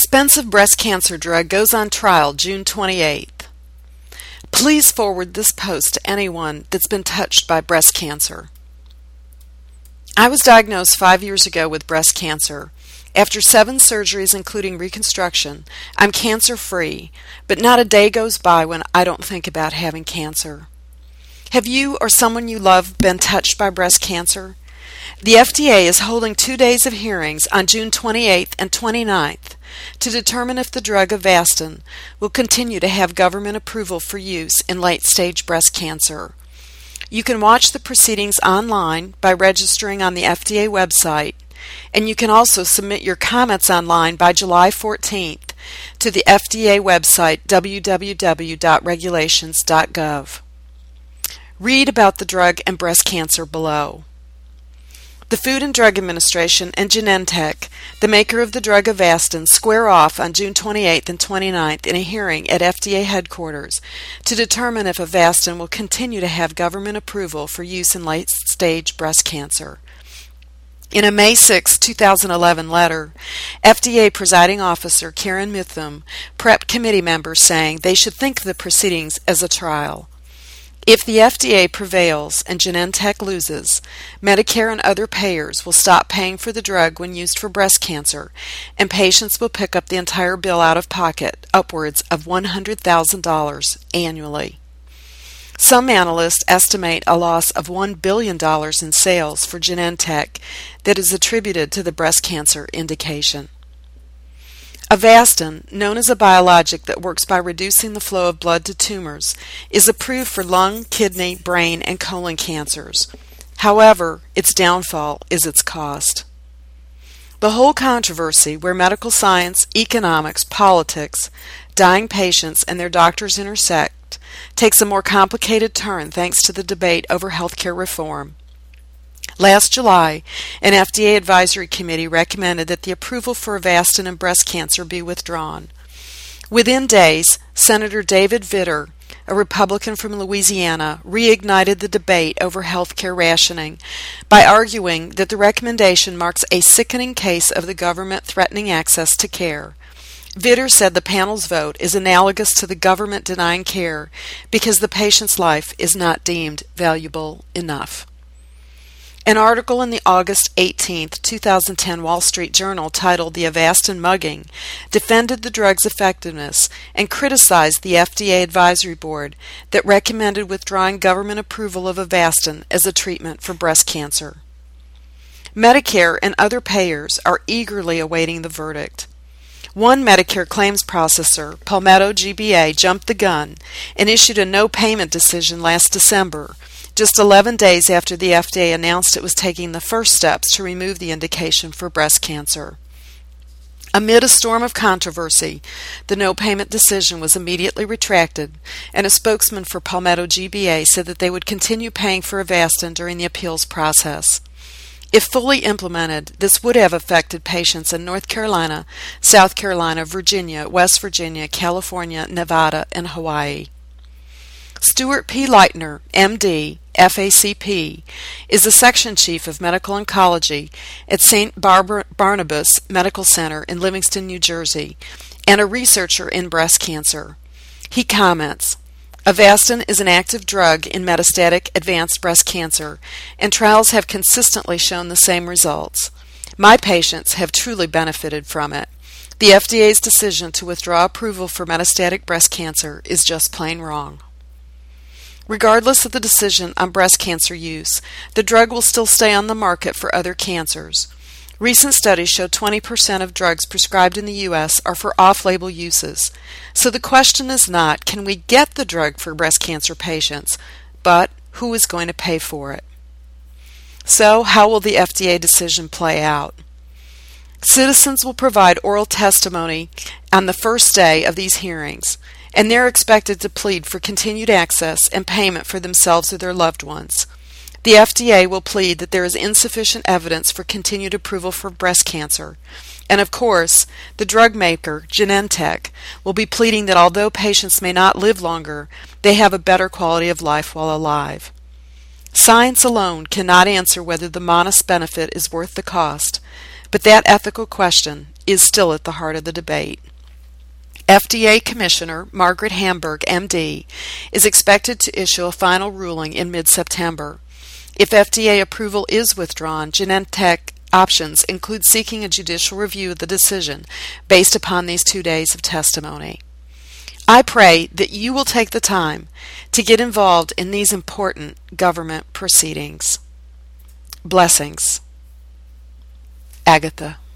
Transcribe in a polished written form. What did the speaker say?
Expensive breast cancer drug goes on trial June 28th. Please forward this post to anyone that's been touched by breast cancer. I was diagnosed 5 years ago with breast cancer. After 7 surgeries including reconstruction, I'm cancer-free, but not a day goes by when I don't think about having cancer. Have you or someone you love been touched by breast cancer? The FDA is holding 2 days of hearings on June 28th and 29th to determine if the drug Avastin will continue to have government approval for use in late-stage breast cancer. You can watch the proceedings online by registering on the FDA website, and you can also submit your comments online by July 14th to the FDA website www.regulations.gov. Read about the drug and breast cancer below. The Food and Drug Administration and Genentech, the maker of the drug Avastin, square off on June 28th and 29th in a hearing at FDA headquarters to determine if Avastin will continue to have government approval for use in late-stage breast cancer. In a May 6, 2011 letter, FDA presiding officer Karen Mitham prepped committee members saying they should think of the proceedings as a trial. If the FDA prevails and Genentech loses, Medicare and other payers will stop paying for the drug when used for breast cancer, and patients will pick up the entire bill out of pocket, upwards of $100,000 annually. Some analysts estimate a loss of $1 billion in sales for Genentech that is attributed to the breast cancer indication. Avastin, known as a biologic that works by reducing the flow of blood to tumors, is approved for lung, kidney, brain, and colon cancers. However, its downfall is its cost. The whole controversy, where medical science, economics, politics, dying patients, and their doctors intersect, takes a more complicated turn thanks to the debate over healthcare reform. Last July, an FDA advisory committee recommended that the approval for Avastin in breast cancer be withdrawn. Within days, Senator David Vitter, a Republican from Louisiana, reignited the debate over health care rationing by arguing that the recommendation marks a sickening case of the government threatening access to care. Vitter said the panel's vote is analogous to the government denying care because the patient's life is not deemed valuable enough. An article in the August 18, 2010 Wall Street Journal titled "The Avastin Mugging" defended the drug's effectiveness and criticized the FDA advisory board that recommended withdrawing government approval of Avastin as a treatment for breast cancer. Medicare and other payers are eagerly awaiting the verdict. One Medicare claims processor, Palmetto GBA, jumped the gun and issued a no-payment decision last December, just 11 days after the FDA announced it was taking the first steps to remove the indication for breast cancer. Amid a storm of controversy, the no-payment decision was immediately retracted, and a spokesman for Palmetto GBA said that they would continue paying for Avastin during the appeals process. If fully implemented, this would have affected patients in North Carolina, South Carolina, Virginia, West Virginia, California, Nevada, and Hawaii. Stuart P. Leitner, M.D., FACP, is the section chief of medical oncology at St. Barnabas Medical Center in Livingston, New Jersey, and a researcher in breast cancer. He comments, "Avastin is an active drug in metastatic advanced breast cancer, and trials have consistently shown the same results. My patients have truly benefited from it. The FDA's decision to withdraw approval for metastatic breast cancer is just plain wrong." Regardless of the decision on breast cancer use, the drug will still stay on the market for other cancers. Recent studies show 20% of drugs prescribed in the U.S. are for off-label uses. So the question is not, can we get the drug for breast cancer patients, but who is going to pay for it? So how will the FDA decision play out? Citizens will provide oral testimony on the first day of these hearings, and they're expected to plead for continued access and payment for themselves or their loved ones. The FDA will plead that there is insufficient evidence for continued approval for breast cancer. And of course, the drug maker, Genentech, will be pleading that although patients may not live longer, they have a better quality of life while alive. Science alone cannot answer whether the modest benefit is worth the cost, but that ethical question is still at the heart of the debate. FDA Commissioner Margaret Hamburg, MD, is expected to issue a final ruling in mid-September. If FDA approval is withdrawn, Genentech options include seeking a judicial review of the decision based upon these 2 days of testimony. I pray that you will take the time to get involved in these important government proceedings. Blessings. Agatha.